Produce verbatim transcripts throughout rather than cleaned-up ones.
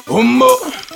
Ummo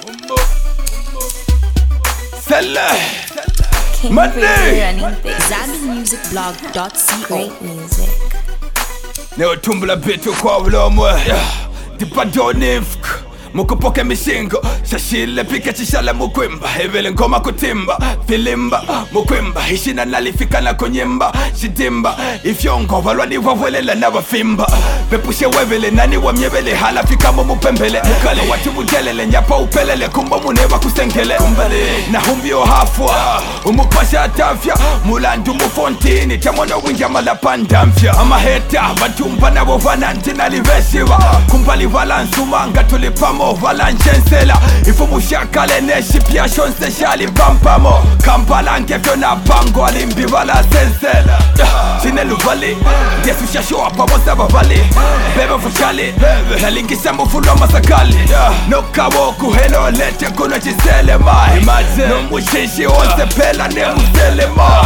Salah Monday Zambi Music Blog dot co. Great music. Neo tumbula bitu kwa ulomwe Dipadonifk Mukupoke mishingo Shashile pika chishala mukwimba Hevele ngoma kutimba Filimba mukwimba Hishina nalifika na kunyimba Shidimba Ifyongo walwani wawelela na wafimba Pepushe wevele nani wa mnyevele Hala fika mu mupembele Mukale wati mudelele Nyapa upelele kumba munewa kusengele Kumbale na humbio hafwa Umupasha atafya Mulandu mufontini Tamono winja malapandamfya Ama heta Vatumba na wovananti naliveshiwa Kumbali wala nsumanga tulipamo Vala nchensela Ifu mushakale neshi pia shonse shali pampamo Kampala nkefyo na pango alimbi wala sensela Chinelu vali Yesu shashoa pamosa vavali Bebe fushali Nalingisha mufulo masakali Noka woku heno lete kuno chisele mai No mushishi onse pela ne muselema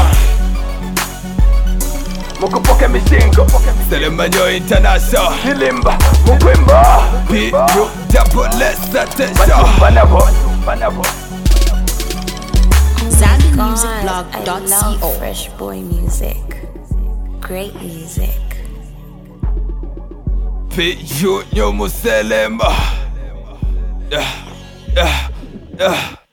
Mukupoke mishingo Selemanyo International Filimba Mukwimba P U double S attention Zambi Music Blog dot I love co. Fresh Boy music. Great music. P U nyo muselema Yeah, yeah, yeah